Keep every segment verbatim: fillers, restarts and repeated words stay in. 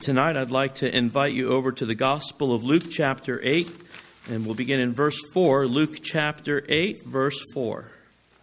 Tonight I'd like to invite you over to the Gospel of Luke chapter eight, and we'll begin in verse four. Luke chapter eight, verse four.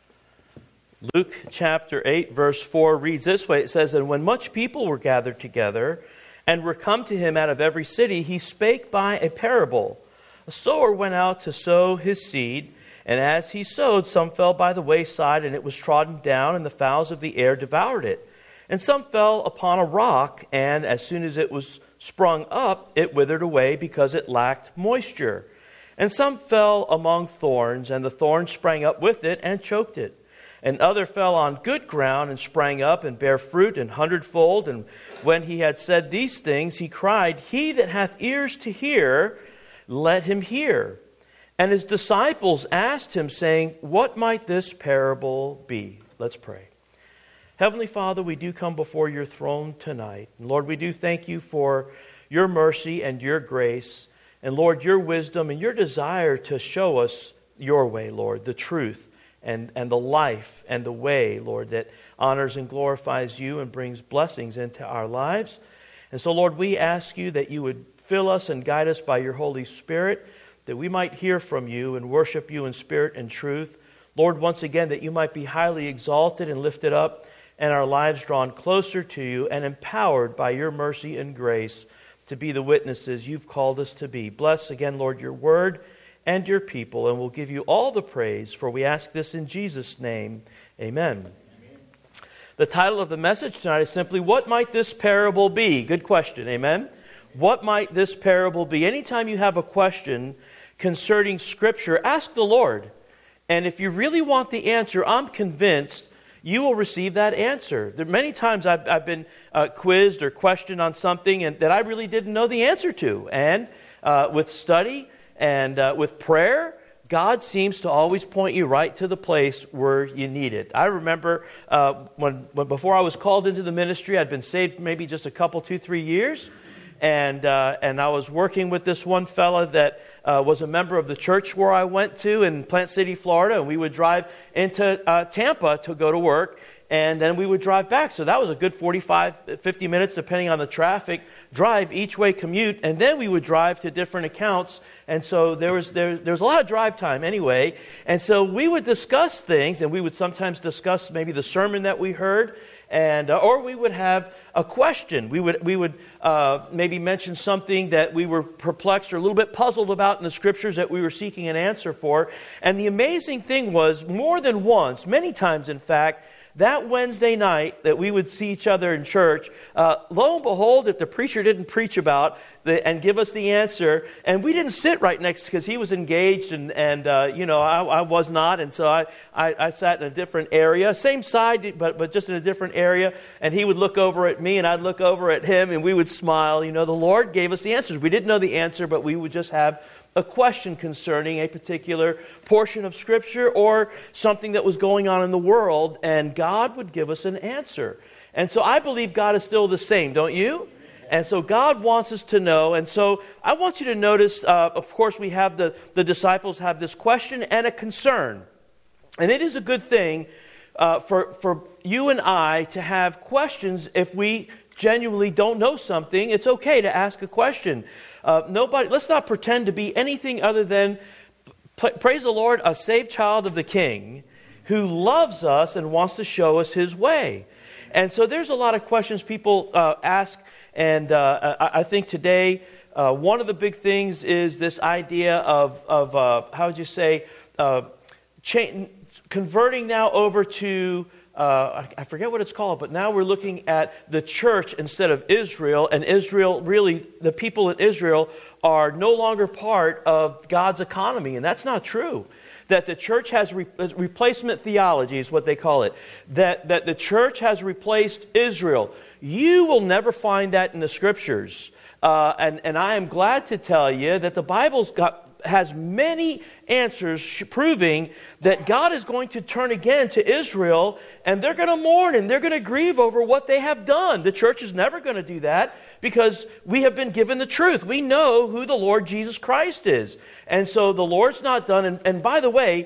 Luke chapter eight, verse four reads this way. It says, "And when much people were gathered together, and were come to him out of every city, he spake by a parable. A sower went out to sow his seed, and as he sowed, some fell by the wayside, and it was trodden down, and the fowls of the air devoured it. And some fell upon a rock, and as soon as it was sprung up, it withered away because it lacked moisture. And some fell among thorns, and the thorns sprang up with it and choked it. And other fell on good ground and sprang up and bare fruit an hundredfold. And when he had said these things, he cried, He that hath ears to hear, let him hear. And his disciples asked him, saying, What might this parable be?" Let's pray. Heavenly Father, we do come before your throne tonight. And Lord, we do thank you for your mercy and your grace. And Lord, your wisdom and your desire to show us your way, Lord, the truth and, and the life and the way, Lord, that honors and glorifies you and brings blessings into our lives. And so, Lord, we ask you that you would fill us and guide us by your Holy Spirit, that we might hear from you and worship you in spirit and truth. Lord, once again, that you might be highly exalted and lifted up, and our lives drawn closer to you and empowered by your mercy and grace to be the witnesses you've called us to be. Bless again, Lord, your word and your people, and we'll give you all the praise, for we ask this in Jesus' name. Amen. Amen. The title of the message tonight is simply, What might this parable be? Good question, amen? What might this parable be? Anytime you have a question concerning Scripture, ask the Lord. And if you really want the answer, I'm convinced you will receive that answer. There are many times I've, I've been uh, quizzed or questioned on something and that I really didn't know the answer to. And uh, with study and uh, with prayer, God seems to always point you right to the place where you need it. I remember uh, when, when before I was called into the ministry, I'd been saved maybe just a couple, two, three years. And uh, and I was working with this one fella that uh, was a member of the church where I went to in Plant City, Florida. And we would drive into uh, Tampa to go to work. And then we would drive back. So that was a good forty-five, fifty minutes, depending on the traffic, drive each way commute. And then we would drive to different accounts. And so there was there, there was a lot of drive time anyway. And so we would discuss things. And we would sometimes discuss maybe the sermon that we heard. And uh, or we would have a question. We would we would uh, maybe mention something that we were perplexed or a little bit puzzled about in the Scriptures that we were seeking an answer for. And the amazing thing was, more than once, many times in fact, that Wednesday night that we would see each other in church, uh, lo and behold, if the preacher didn't preach about the, and give us the answer, and we didn't sit right next because he was engaged and, and uh, you know, I, I was not, and so I, I, I sat in a different area, same side, but, but just in a different area, and he would look over at me and I'd look over at him and we would smile. You know, the Lord gave us the answers. We didn't know the answer, but we would just have a question concerning a particular portion of Scripture or something that was going on in the world, and God would give us an answer. And so I believe God is still the same, don't you? And so God wants us to know. And so I want you to notice, uh, of course, we have the, the disciples have this question and a concern. And it is a good thing uh, for, for you and I to have questions. If we genuinely don't know something, it's okay to ask a question. Uh, nobody. Let's not pretend to be anything other than, praise the Lord, a saved child of the King who loves us and wants to show us His way. And so there's a lot of questions people uh, ask, and uh, I, I think today uh, one of the big things is this idea of, of uh, how would you say, uh, cha- converting now over to Uh, I forget what it's called, but now we're looking at the church instead of Israel. And Israel, really, the people in Israel are no longer part of God's economy. And that's not true. That the church has re- replacement theology is what they call it. That, that the church has replaced Israel. You will never find that in the Scriptures. Uh, and, and I am glad to tell you that the Bible's got has many answers proving that God is going to turn again to Israel, and they're going to mourn and they're going to grieve over what they have done. The church is never going to do that because we have been given the truth. We know who the Lord Jesus Christ is. And so the Lord's not done. And, and by the way,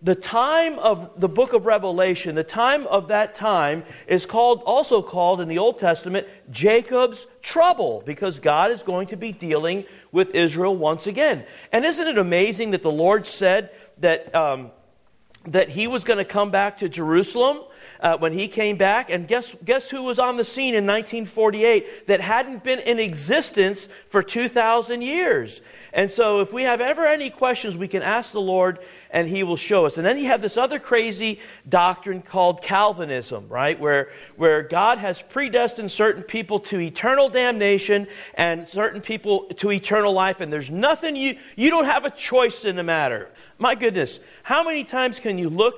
the time of the book of Revelation, the time of that time is called, also called in the Old Testament, Jacob's trouble, because God is going to be dealing with Israel once again. And isn't it amazing that the Lord said that um, that He was going to come back to Jerusalem uh, when He came back? And guess guess who was on the scene in nineteen forty-eight that hadn't been in existence for two thousand years? And so if we have ever any questions, we can ask the Lord and He will show us. And then you have this other crazy doctrine called Calvinism, right? Where, where God has predestined certain people to eternal damnation and certain people to eternal life. And there's nothing you, you don't have a choice in the matter. My goodness, how many times can you look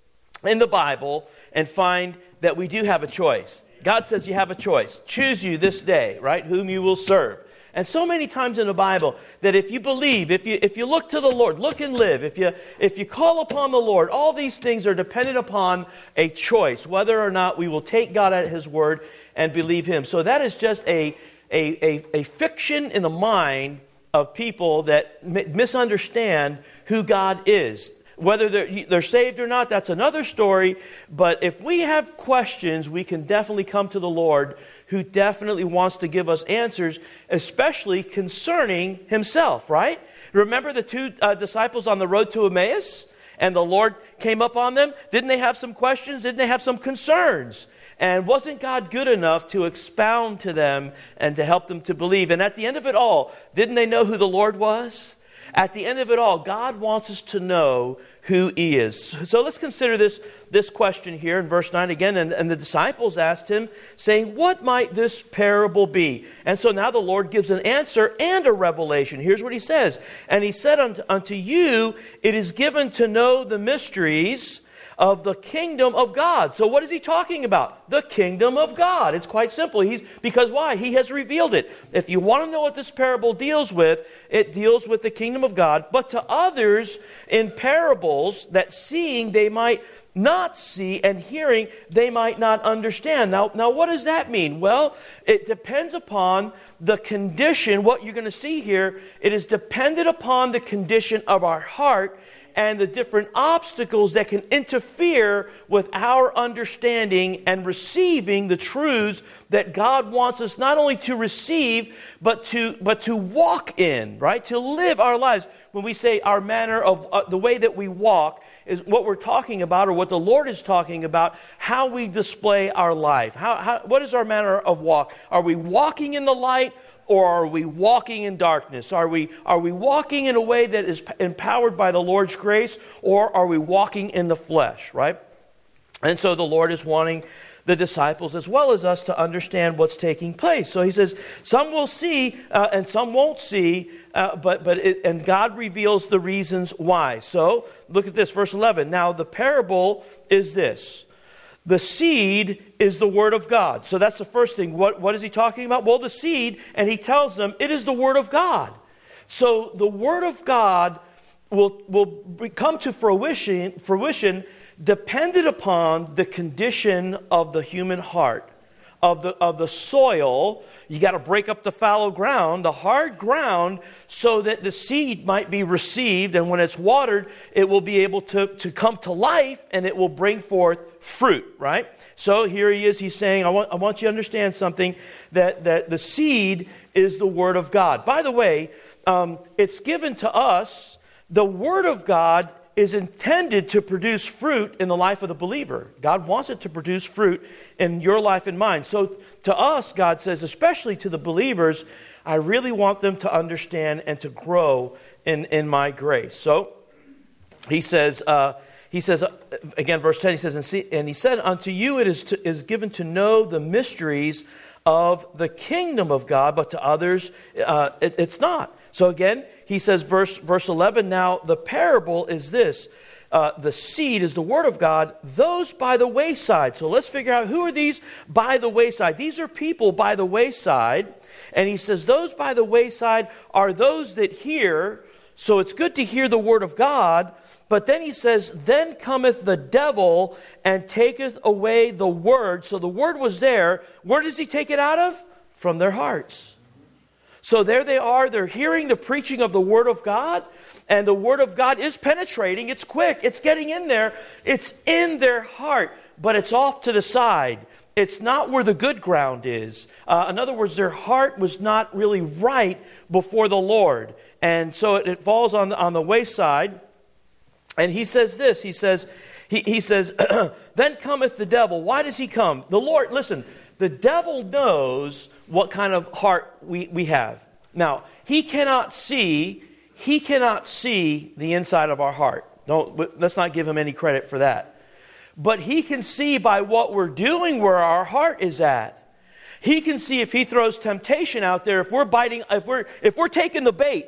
in the Bible and find that we do have a choice? God says you have a choice. Choose you this day, right? Whom you will serve. And so many times in the Bible that if you believe, if you if you look to the Lord, look and live, if you if you call upon the Lord, all these things are dependent upon a choice, whether or not we will take God at His word and believe Him. So that is just a a a, a fiction in the mind of people that m- misunderstand who God is. Whether they're, they're saved or not, that's another story. But if we have questions, we can definitely come to the Lord, who definitely wants to give us answers, especially concerning Himself, right? Remember the two uh, disciples on the road to Emmaus? And the Lord came up on them? Didn't they have some questions? Didn't they have some concerns? And wasn't God good enough to expound to them and to help them to believe? And at the end of it all, didn't they know who the Lord was? At the end of it all, God wants us to know who He is. So let's consider this, this question here in verse nine again. And, and the disciples asked Him, saying, what might this parable be? And so now the Lord gives an answer and a revelation. Here's what He says. And He said unto, unto you, it is given to know the mysteries of the kingdom of God. So what is He talking about? The kingdom of God. It's quite simple. He's because why? He has revealed it. If you want to know what this parable deals with, it deals with the kingdom of God. But to others in parables, that seeing they might not see, and hearing they might not understand. Now, now what does that mean? Well, it depends upon the condition. What you're going to see here, it is dependent upon the condition of our heart and the different obstacles that can interfere with our understanding and receiving the truths that God wants us not only to receive, but to but to walk in, right? To live our lives. When we say our manner of, uh, the way that we walk, is what we're talking about, or what the Lord is talking about, how we display our life. How, how what is our manner of walk? Are we walking in the light? Or are we walking in darkness? Are we are we walking in a way that is empowered by the Lord's grace? Or are we walking in the flesh, right? And so the Lord is wanting the disciples as well as us to understand what's taking place. So He says, some will see uh, and some won't see, uh, but but it, and God reveals the reasons why. So look at this, verse eleven. Now the parable is this. The seed is the Word of God. So that's the first thing. What, what is He talking about? Well, the seed, and He tells them it is the Word of God. So the Word of God will, will come to fruition, fruition dependent upon the condition of the human heart, of the, of the soil. You got to break up the fallow ground, the hard ground, so that the seed might be received. And when it's watered, it will be able to, to come to life, and it will bring forth fruit, right? So here he is, he's saying, I want, I want you to understand something, that, that the seed is the Word of God. By the way, um, it's given to us, the Word of God is intended to produce fruit in the life of the believer. God wants it to produce fruit in your life and mine. So to us, God says, especially to the believers, I really want them to understand and to grow in, in my grace. So he says, uh, He says, again, verse ten, he says, and, see, and he said, unto you it is, to, is given to know the mysteries of the kingdom of God, but to others uh, it, it's not. So again, he says, verse, verse eleven, now the parable is this. Uh, the seed is the Word of God, those by the wayside. So let's figure out, who are these by the wayside? These are people by the wayside. And he says, those by the wayside are those that hear. So it's good to hear the Word of God. But then he says, then cometh the devil and taketh away the word. So the word was there. Where does he take it out of? From their hearts. So there they are, they're hearing the preaching of the Word of God, and the Word of God is penetrating, it's quick, it's getting in there, it's in their heart, but it's off to the side. It's not where the good ground is. Uh, in other words, their heart was not really right before the Lord. And so it, it falls on the, on the wayside. And he says this, he says, he, he says, then cometh the devil. Why does he come? The Lord, listen, the devil knows what kind of heart we, we have. Now, he cannot see, he cannot see the inside of our heart. Don't, let's not give him any credit for that. But he can see by what we're doing where our heart is at. He can see if he throws temptation out there, if we're biting, if we're if we're taking the bait,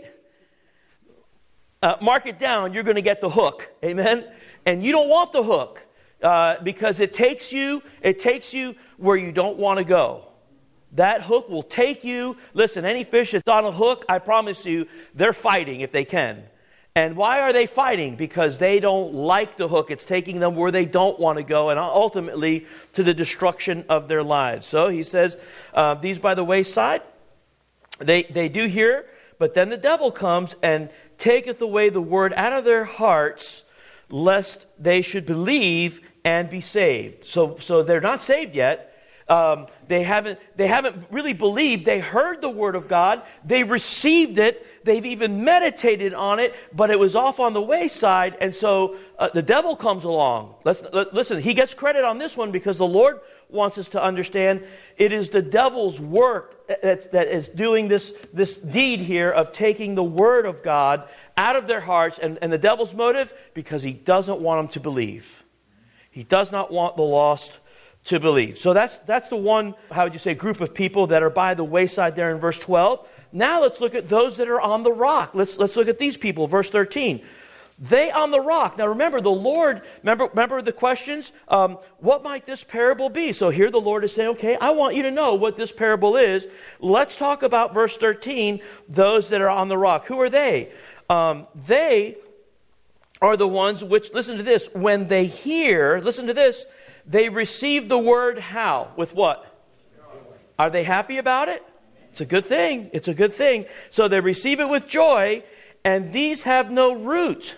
uh, mark it down, you're going to get the hook. Amen? And you don't want the hook uh, because it takes you, it takes you where you don't want to go. That hook will take you. Listen, any fish that's on a hook, I promise you, they're fighting if they can. And why are they fighting? Because they don't like the hook. It's taking them where they don't want to go, and ultimately to the destruction of their lives. So he says, uh, these by the wayside, they, they do hear, but then the devil comes and taketh away the word out of their hearts, lest they should believe and be saved. So, so they're not saved yet. Um, they haven't they haven't really believed. They heard the Word of God. They received it. They've even meditated on it, but it was off on the wayside. And so uh, the devil comes along. Let's, let, listen, he gets credit on this one because the Lord wants us to understand it is the devil's work that, that is doing this, this deed here of taking the Word of God out of their hearts. And, and the devil's motive? Because he doesn't want them to believe. He does not want the lost to believe. So that's that's the one, how would you say, group of people that are by the wayside there in verse twelve. Now let's look at those that are on the rock. Let's let's look at these people, verse thirteen. They on the rock. Now remember, the Lord, remember, remember the questions? Um, what might this parable be? So here the Lord is saying, okay, I want you to know what this parable is. Let's talk about verse thirteen, those that are on the rock. Who are they? Um, they are the ones which, listen to this, when they hear, listen to this, they receive the word how? With what? Are they happy about it? It's a good thing. It's a good thing. So they receive it with joy, and these have no root.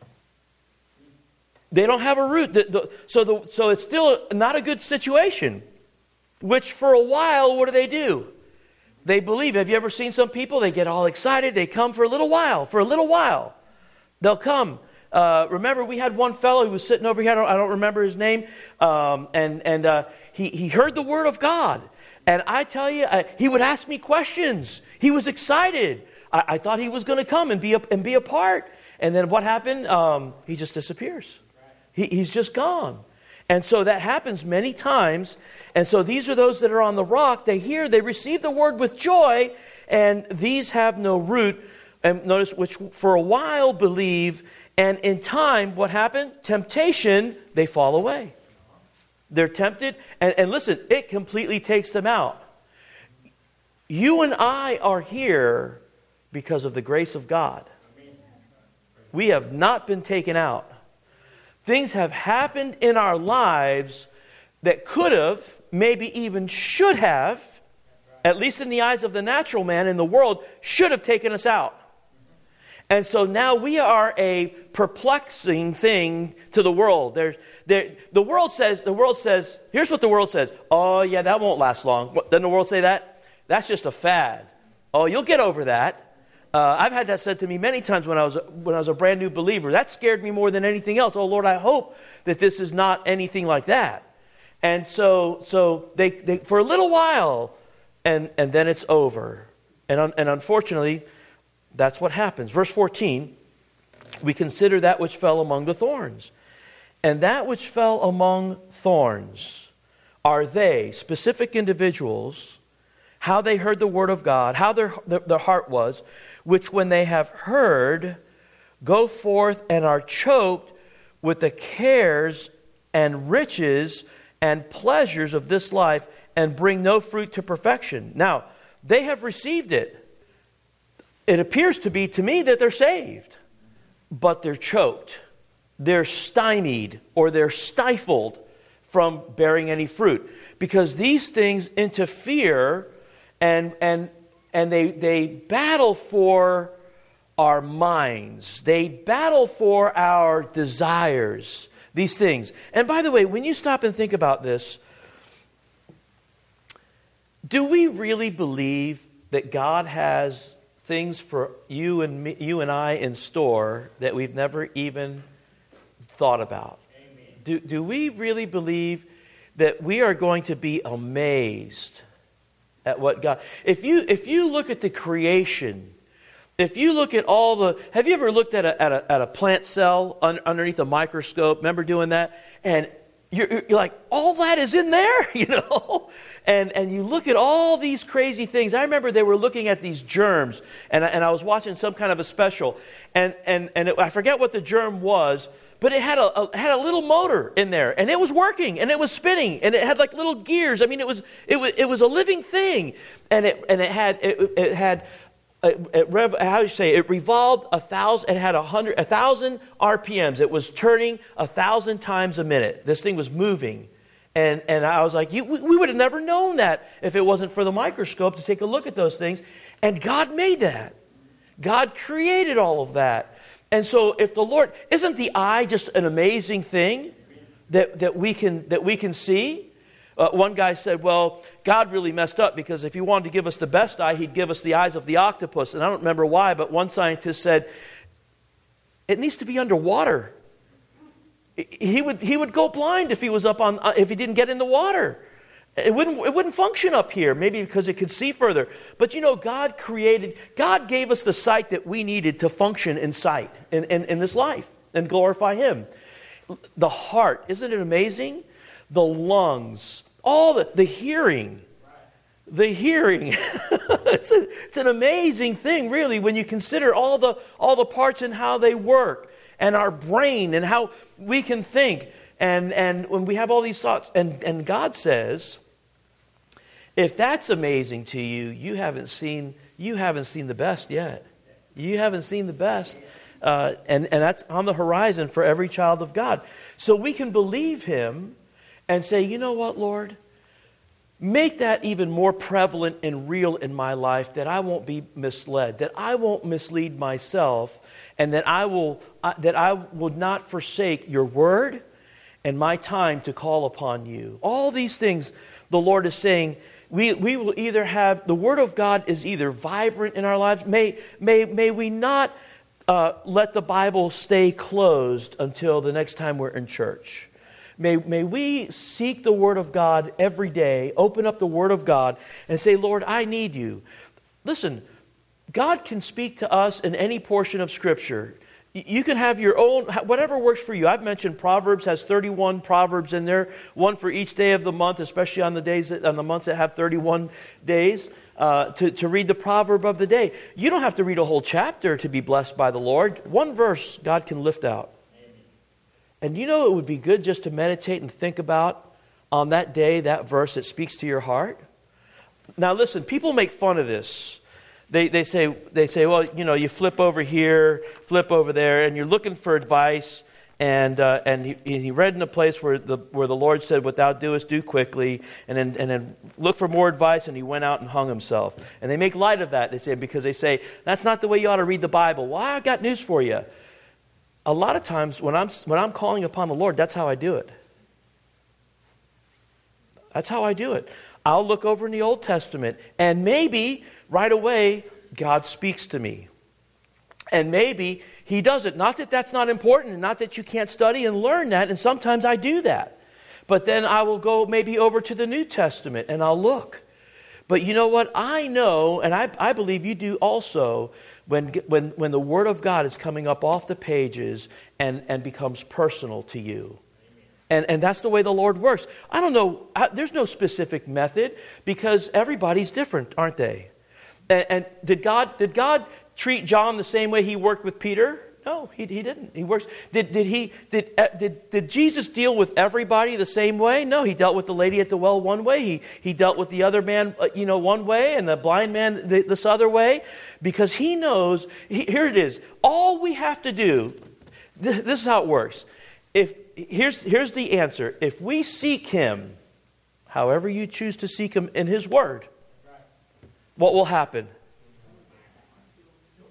They don't have a root. The, the, so, the, so it's still not a good situation. Which for a while, what do they do? They believe. Have you ever seen some people? They get all excited. They come for a little while. For a little while. They'll come. Uh, remember, we had one fellow who was sitting over here. I don't, I don't remember his name. Um, and and uh, he, he heard the word of God. And I tell you, uh, he would ask me questions. He was excited. I, I thought he was going to come and be a, and be a part. And then what happened? Um, he just disappears. He, he's just gone. And so that happens many times. And so these are those that are on the rock. They hear, they receive the word with joy, and these have no root. And notice, which for a while believe, and in time, what happened? Temptation, they fall away. They're tempted, and, and listen, it completely takes them out. You and I are here because of the grace of God. We have not been taken out. Things have happened in our lives that could have, maybe even should have, at least in the eyes of the natural man in the world, should have taken us out. And so now we are a perplexing thing to the world. There's, there, the world says, the world says, here's what the world says. Oh, yeah, that won't last long. What, doesn't the world say that? That's just a fad. Oh, you'll get over that. Uh, I've had that said to me many times when I was when I was a brand new believer. That scared me more than anything else. Oh, Lord, I hope that this is not anything like that. And so, so they, they for a little while, and and then it's over. And un, and unfortunately, that's what happens. Verse fourteen, we consider that which fell among the thorns. And that which fell among thorns are they, specific individuals, how they heard the word of God, how their, their, their heart was, which when they have heard, go forth and are choked with the cares and riches and pleasures of this life, and bring no fruit to perfection. Now, they have received it. It appears to be to me that they're saved, but they're choked. They're stymied, or they're stifled from bearing any fruit, because these things interfere and and and they, they battle for our minds. They battle for our desires, these things. And by the way, when you stop and think about this, do we really believe that God has things for you and me, you and I in store that we've never even thought about? Amen. Do, do we really believe that we are going to be amazed at what God... If you if you look at the creation, if you look at all the... Have you ever looked at a, at a, at a plant cell un, underneath a microscope? Remember doing that? And you're, you're like, all that is in there, you know? And and you look at all these crazy things. I remember they were looking at these germs, and I, and I was watching some kind of a special, and and and it, I forget what the germ was, but it had a, a had a little motor in there, and it was working, and it was spinning, and it had like little gears. I mean, it was it was it was a living thing, and it and it had it, it had. It, it rev, how do you say it revolved a thousand. It had a hundred, a thousand R P Ms. It was turning a thousand times a minute. This thing was moving, and and I was like, you, we, we would have never known that if it wasn't for the microscope to take a look at those things. And God made that. God created all of that. And so, if the Lord, isn't the eye just an amazing thing that that we can that we can see? Uh, one guy said, well, God really messed up because if he wanted to give us the best eye, he'd give us the eyes of the octopus. And I don't remember why, but one scientist said, it needs to be underwater. He would he would go blind if he was up on if he didn't get in the water. It wouldn't it wouldn't function up here, maybe because it could see further. But you know, God created, God gave us the sight that we needed to function in sight in, in, in this life and glorify Him. The heart, isn't it amazing? The lungs, all the, the hearing, the hearing. it's, a, it's an amazing thing, really, when you consider all the all the parts and how they work, and our brain and how we can think, and and when we have all these thoughts, and and God says, if that's amazing to you, you haven't seen you haven't seen the best yet. You haven't seen the best, uh, and and that's on the horizon for every child of God. So we can believe Him. And say, you know what, Lord? Make that even more prevalent and real in my life, that I won't be misled, that I won't mislead myself, and that I will uh, that I will not forsake your word and my time to call upon you. All these things the Lord is saying, we, we will either have, the word of God is either vibrant in our lives. May, may, may we not uh, let the Bible stay closed until the next time we're in church. May, may we seek the Word of God every day, open up the Word of God, and say, Lord, I need you. Listen, God can speak to us in any portion of Scripture. You can have your own, whatever works for you. I've mentioned Proverbs has thirty-one Proverbs in there, one for each day of the month, especially on the days that, on the months that have thirty-one days, uh, to, to read the proverb of the day. You don't have to read a whole chapter to be blessed by the Lord. One verse God can lift out. And you know it would be good just to meditate and think about on that day, that verse that speaks to your heart. Now listen, people make fun of this. They they say, they say, well, you know, you flip over here, flip over there, and you're looking for advice. And uh, and he, he read in a place where the where the Lord said, what thou doest, do quickly. And then, and then look for more advice, and he went out and hung himself. And they make light of that, they say, because they say, that's not the way you ought to read the Bible. Well, I got news for you. A lot of times when I'm when I'm calling upon the Lord, that's how I do it. That's how I do it. I'll look over in the Old Testament, and maybe right away God speaks to me. And maybe He does it. Not that that's not important, and not that you can't study and learn that, and sometimes I do that. But then I will go maybe over to the New Testament, and I'll look. But you know what? I know, and I, I believe you do also, When, when, when the Word of God is coming up off the pages and, and becomes personal to you. And, and that's the way the Lord works. I don't know, I, there's no specific method because everybody's different, aren't they? And, and did God did God treat John the same way He worked with Peter? No, he, he didn't. He works. Did did he did, uh, did did Jesus deal with everybody the same way? No, He dealt with the lady at the well one way. He he dealt with the other man, uh, you know, one way, and the blind man the, this other way, because He knows. He, here it is. All we have to do. Th- this is how it works. If here's here's the answer. If we seek Him, however you choose to seek Him in His Word, what will happen?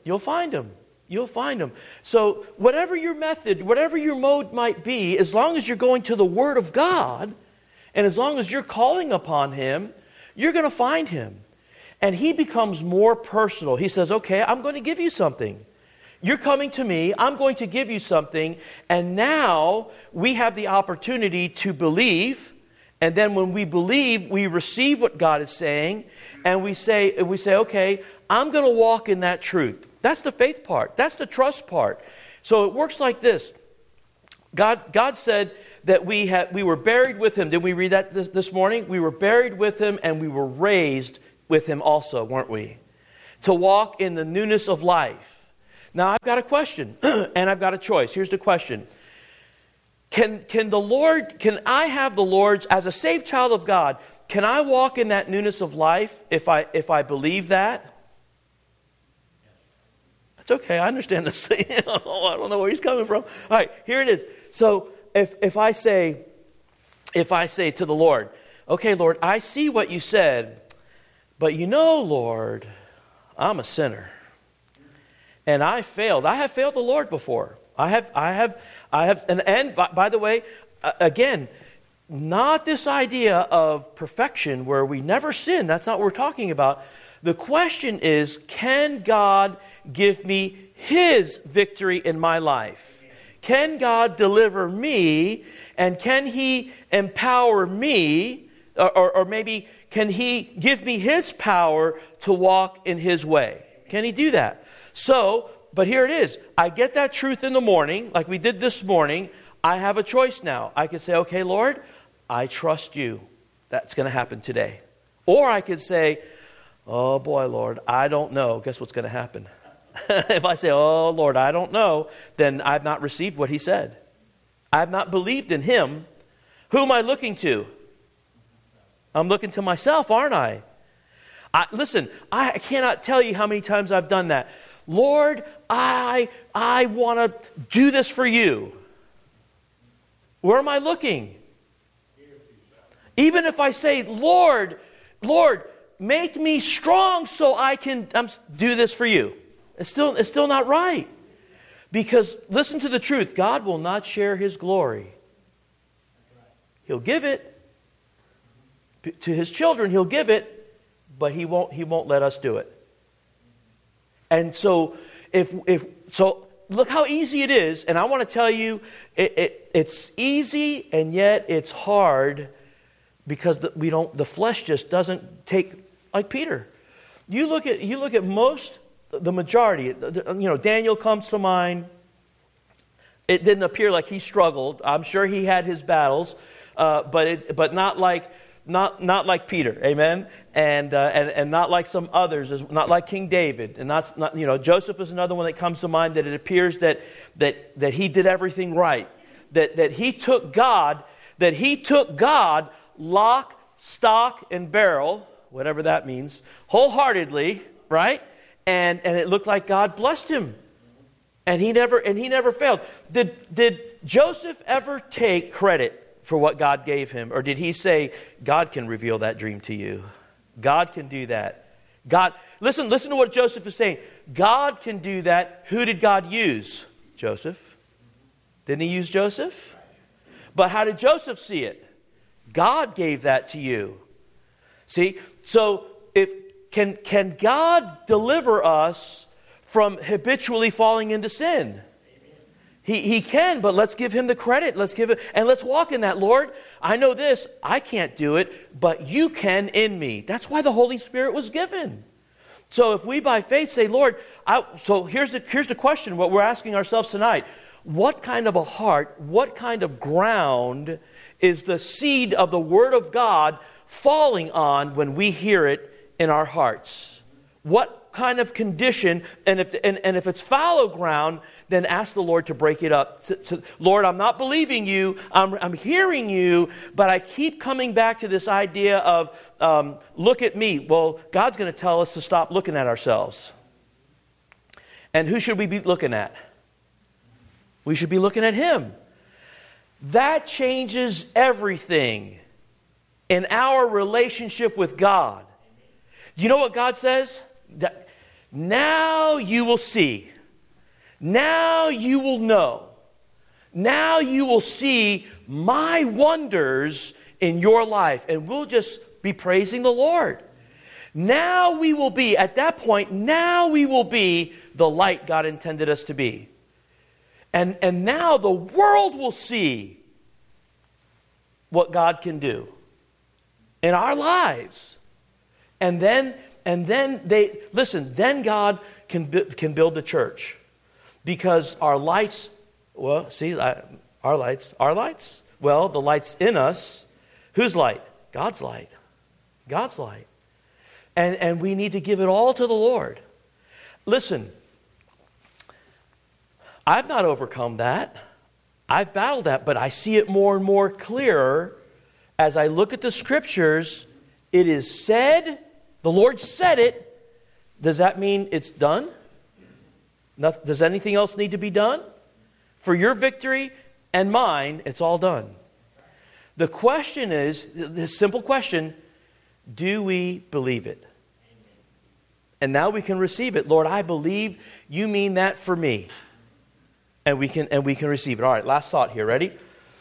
You'll find Him. You'll find Him. So whatever your method, whatever your mode might be, as long as you're going to the Word of God, and as long as you're calling upon Him, you're going to find Him. And He becomes more personal. He says, okay, I'm going to give you something. You're coming to me, I'm going to give you something, and now we have the opportunity to believe, and then when we believe, we receive what God is saying, and we say, and we say, okay, I'm going to walk in that truth. That's the faith part. That's the trust part. So it works like this. God, God said that we had, we were buried with Him. Did we read that this, this morning? We were buried with Him, and we were raised with Him also, weren't we? To walk in the newness of life. Now, I've got a question, and I've got a choice. Here's the question. Can, can the Lord, can I have the Lord's, as a saved child of God, can I walk in that newness of life if I, if I believe that? That's okay, I understand this. I don't know where he's coming from. All right, here it is. So, if, if I say, if I say to the Lord, okay, Lord, I see what you said, but you know, Lord, I'm a sinner. And I failed. I have failed the Lord before. I have, I have, I have, and, and by, by the way, uh, again, not this idea of perfection where we never sin. That's not what we're talking about. The question is, can God give me His victory in my life? Can God deliver me, and can He empower me, or, or, or maybe can He give me His power to walk in His way? Can He do that? So, but here it is. I get that truth in the morning, like we did this morning. I have a choice now. I could say, okay, Lord, I trust you. That's going to happen today. Or I could say, oh boy, Lord, I don't know. Guess what's going to happen? If I say, oh Lord, I don't know, then I've not received what He said. I've not believed in Him. Who am I looking to? I'm looking to myself, aren't I? I listen, I cannot tell you how many times I've done that. Lord, I, I want to do this for you. Where am I looking? Even if I say, Lord, Lord, make me strong so I can um, do this for you. It's still, it's still not right. Because listen to the truth. God will not share His glory. He'll give it. To His children, He'll give it. But He won't, He won't let us do it. And so, if if so, look how easy it is. And I want to tell you, it, it it's easy and yet it's hard because the, we don't. The flesh just doesn't take like Peter. You look at you look at most, the majority. You know, Daniel comes to mind. It didn't appear like he struggled. I'm sure he had his battles, uh, but it, but not like. Not not like Peter, amen, and uh, and and not like some others, not like King David, and not, not you know Joseph is another one that comes to mind. That it appears that that that he did everything right, that that he took God, that he took God, lock, stock, and barrel, whatever that means, wholeheartedly, right? And and it looked like God blessed him, and he never and he never failed. Did did Joseph ever take credit for what God gave him? Or did he say, God can reveal that dream to you? God can do that. God, listen, listen to what Joseph is saying. God can do that. Who did God use? Joseph. Didn't He use Joseph? But how did Joseph see it? God gave that to you. See, so if can can God deliver us from habitually falling into sin? He, he can, but let's give Him the credit. Let's give it, and let's walk in that. Lord, I know this. I can't do it, but You can in me. That's why the Holy Spirit was given. So if we by faith say, Lord, I, so here's the, here's the question, what we're asking ourselves tonight. What kind of a heart, what kind of ground is the seed of the Word of God falling on when we hear it in our hearts? What kind of condition, and if, and, and if it's fallow ground, then ask the Lord to break it up. To, to, Lord, I'm not believing You. I'm, I'm hearing You, but I keep coming back to this idea of, um, look at me. Well, God's going to tell us to stop looking at ourselves. And who should we be looking at? We should be looking at Him. That changes everything in our relationship with God. Do you know what God says? That Now you will see. Now you will know. Now you will see my wonders in your life. And we'll just be praising the Lord. Now we will be, at that point, now we will be the light God intended us to be. And, and now the world will see what God can do in our lives. And then, and then they, listen, then God can, can build the church. Because our lights, well, see, our lights, our lights, well, the light's in us. Whose light? God's light. God's light. And, and we need to give it all to the Lord. Listen, I've not overcome that. I've battled that, but I see it more and more clearer as I look at the Scriptures. It is said, the Lord said it. Does that mean it's done? Nothing, does anything else need to be done? For your victory and mine, it's all done. The question is, the simple question, do we believe it? And now we can receive it. Lord, I believe you mean that for me. And we can and we can receive it. All right, last thought here. Ready?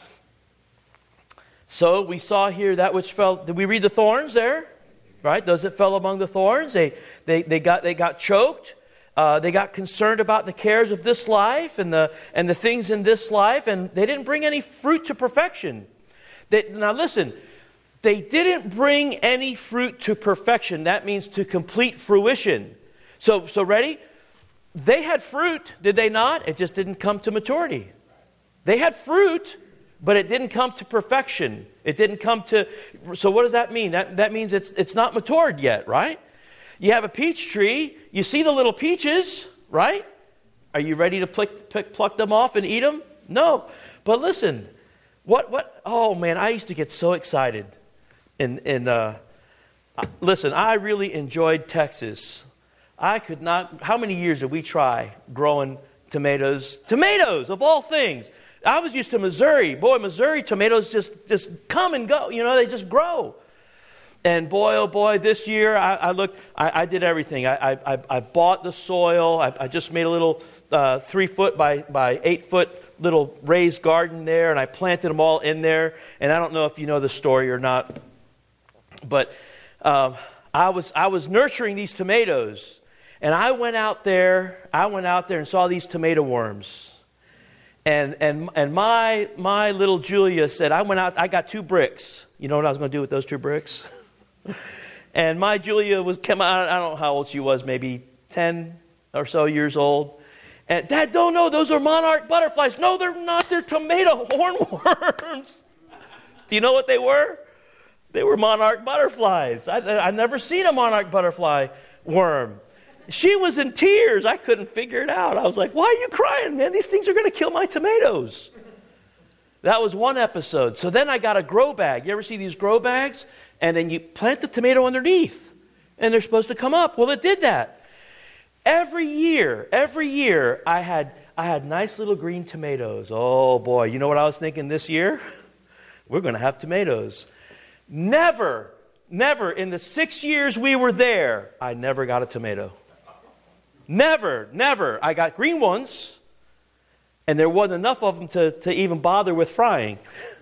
So we saw here that which fell. Did we read the thorns there? Right? Those that fell among the thorns. They they they got they got choked. Uh, they got concerned about the cares of this life and the and the things in this life, and they didn't bring any fruit to perfection. They, now listen, they didn't bring any fruit to perfection. That means to complete fruition. So so ready? They had fruit, did they not? It just didn't come to maturity. They had fruit, but it didn't come to perfection. It didn't come to... So what does that mean? That, that means it's, it's not matured yet, right? You have a peach tree. You see the little peaches, right? Are you ready to pluck, pluck, pluck them off and eat them? No. But listen, what... what? Oh, man, I used to get so excited. And, and uh, listen, I really enjoyed Texas. I could not... How many years did we try growing tomatoes? Tomatoes, of all things. I was used to Missouri. Boy, Missouri tomatoes just, just come and go. You know, they just grow. And boy, oh boy, this year I, I looked... I, I did everything. I, I, I bought the soil. I, I just made a little uh, three foot by, by eight foot little raised garden there. And I planted them all in there. And I don't know if you know the story or not. But um, I was I was nurturing these tomatoes. And I went out there, I went out there and saw these tomato worms. And and and my my little Julia said, I went out, I got two bricks. You know what I was going to do with those two bricks? And my Julia was, came out, I don't know how old she was, maybe ten or so years old. And Dad, don't know, those are monarch butterflies. No, they're not, they're tomato hornworms. Do you know what they were? They were monarch butterflies. I, I've never seen a monarch butterfly worm. She was in tears. I couldn't figure it out. I was like, why are you crying, man? These things are going to kill my tomatoes. That was one episode. So then I got a grow bag. You ever see these grow bags? And then you plant the tomato underneath. And they're supposed to come up. Well, it did that. Every year, every year, I had I had nice little green tomatoes. Oh, boy. You know what I was thinking this year? We're going to have tomatoes. Never, never in the six years we were there, I never got a tomato. Never, never. I got green ones, and there wasn't enough of them to, to even bother with frying.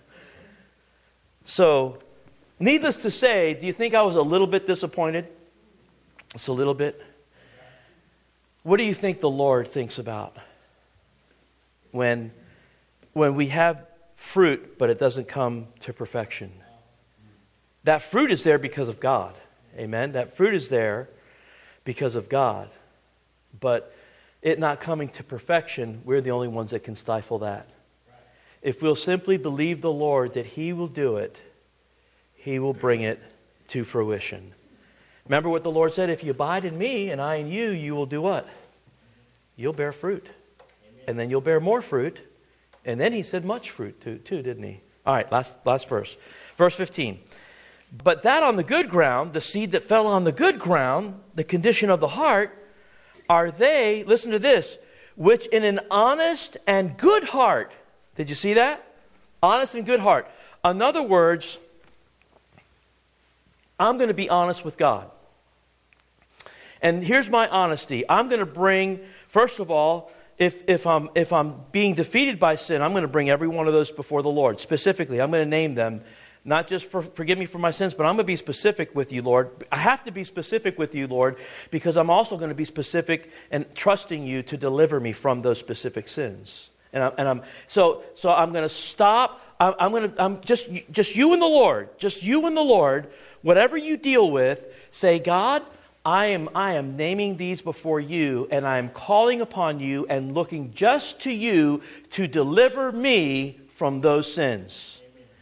So, needless to say, do you think I was a little bit disappointed? Just a little bit. What do you think the Lord thinks about when, when we have fruit, but it doesn't come to perfection? That fruit is there because of God. Amen? That fruit is there because of God. But it not coming to perfection, we're the only ones that can stifle that. If we'll simply believe the Lord that He will do it, He will bring it to fruition. Remember what the Lord said, if you abide in me and I in you, you will do what? You'll bear fruit. And then you'll bear more fruit. And then He said much fruit too, too didn't He? All right, last, last verse. Verse fifteen. But that on the good ground, the seed that fell on the good ground, the condition of the heart, are they, listen to this, which in an honest and good heart. Did you see that? Honest and good heart. In other words, I'm going to be honest with God. And here's my honesty. I'm going to bring, first of all, if, if, I'm, if I'm being defeated by sin, I'm going to bring every one of those before the Lord. Specifically, I'm going to name them. Not just for forgive me for my sins, but I'm going to be specific with you, Lord. I have to be specific with you, Lord, because I'm also going to be specific and trusting you to deliver me from those specific sins. And I'm, and I'm so so I'm going to stop. I'm, I'm going to I'm just just you and the Lord, just you and the Lord. Whatever you deal with, say, God, I am I am naming these before you, and I am calling upon you and looking just to you to deliver me from those sins.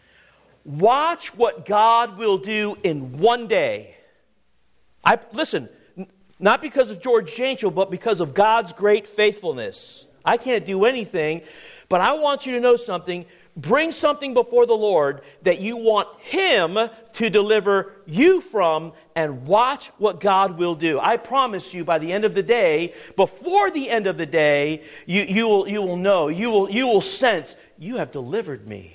Watch what God will do in one day. I listen, not because of George Janchel, but because of God's great faithfulness. I can't do anything, but I want you to know something. Bring something before the Lord that you want Him to deliver you from, and watch what God will do. I promise you, by the end of the day, before the end of the day, you, you will you will know, you will you will sense, you have delivered me.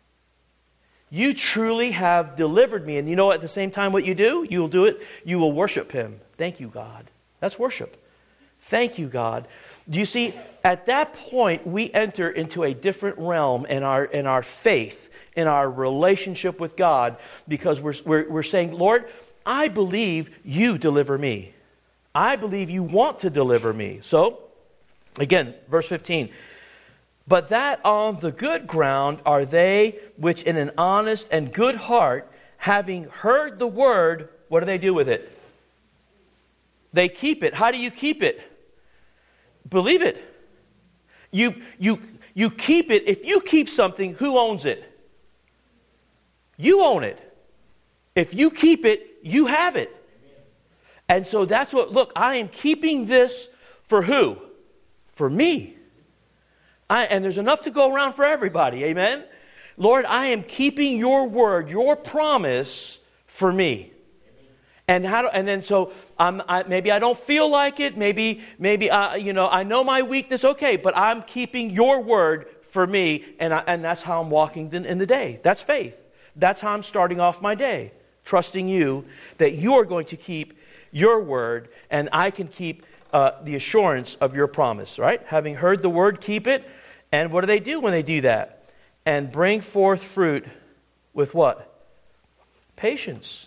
You truly have delivered me. And you know at the same time what you do? You will do it. You will worship Him. Thank you, God. That's worship. Thank you, God. Do you see, at that point, we enter into a different realm in our in our faith, in our relationship with God, because we're, we're, we're saying, Lord, I believe you deliver me. I believe you want to deliver me. So, again, verse fifteen. But that on the good ground are they which in an honest and good heart, having heard the word, what do they do with it? They keep it. How do you keep it? Believe it. You, you, you keep it. If you keep something, who owns it? You own it. If you keep it, you have it. And so that's what, look, I am keeping this for who? For me. I, and there's enough to go around for everybody. Amen? Lord, I am keeping your word, your promise for me. And how do, and then so I'm, I, maybe I don't feel like it. Maybe maybe uh, you know I know my weakness. Okay, but I'm keeping your word for me, and I, and that's how I'm walking in, in the day. That's faith. That's how I'm starting off my day, trusting you that you are going to keep your word, and I can keep uh, the assurance of your promise. Right? Having heard the word, keep it. And what do they do when they do that? And bring forth fruit with what? Patience.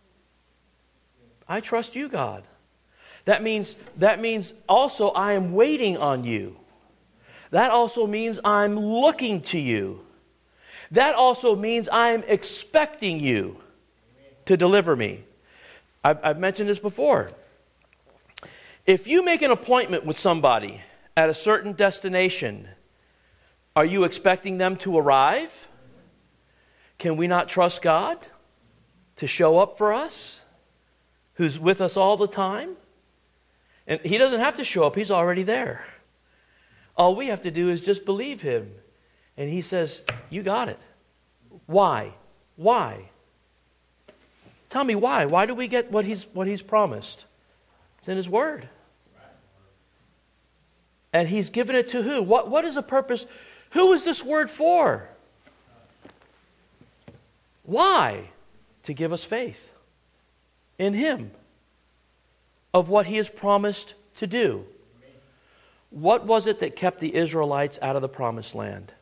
I trust you, God. That means that means also I am waiting on you. That also means I'm looking to you. That also means I'm expecting you to deliver me. I've, I've mentioned this before. If you make an appointment with somebody at a certain destination, are you expecting them to arrive? Can we not trust God to show up for us? Who's with us all the time? And He doesn't have to show up. He's already there. All we have to do is just believe Him. And He says, you got it. Why? Why? Tell me why. Why do we get what He's what He's promised? It's in His Word. And He's given it to who? What, what is the purpose? Who is this Word for? Why? To give us faith in Him, of what He has promised to do. What was it that kept the Israelites out of the promised land?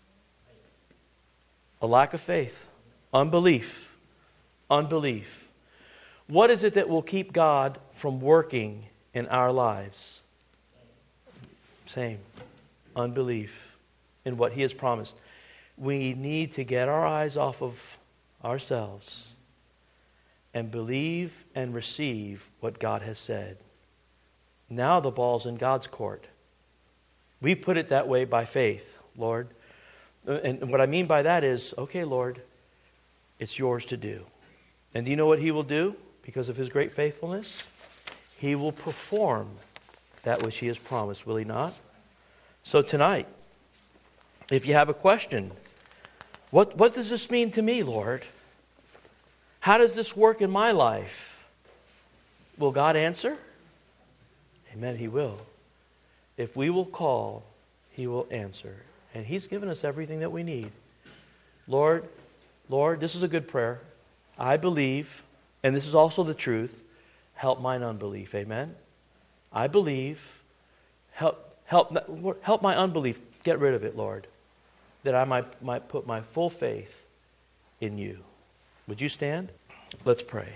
A lack of faith, unbelief, unbelief. What is it that will keep God from working in our lives? Same, unbelief in what He has promised. We need to get our eyes off of ourselves and believe and receive what God has said. Now the ball's in God's court. We put it that way by faith, Lord. And what I mean by that is, okay, Lord, it's yours to do. And do you know what He will do? Because of His great faithfulness, He will perform that which He has promised, will He not? So tonight, if you have a question, what, what does this mean to me, Lord? How does this work in my life? Will God answer? Amen, He will. If we will call, He will answer. And He's given us everything that we need. Lord, Lord, this is a good prayer. I believe, and this is also the truth, help mine unbelief. Amen? I believe. Help, help, help my unbelief. Get rid of it, Lord, that I might, might put my full faith in you. Would you stand? Let's pray.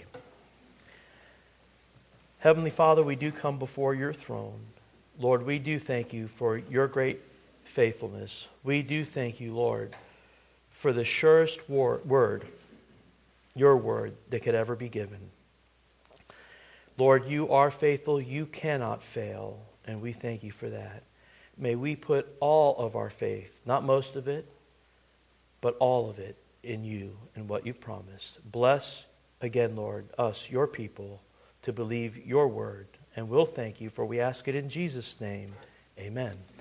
Heavenly Father, we do come before your throne. Lord, we do thank you for your great faithfulness. We do thank you, Lord, for the surest war- word, your word, that could ever be given. Lord, you are faithful. You cannot fail, and we thank you for that. May we put all of our faith, not most of it, but all of it in you and what you promised. Bless again, Lord, us, your people, to believe your word. And we'll thank you, for we ask it in Jesus' name. Amen.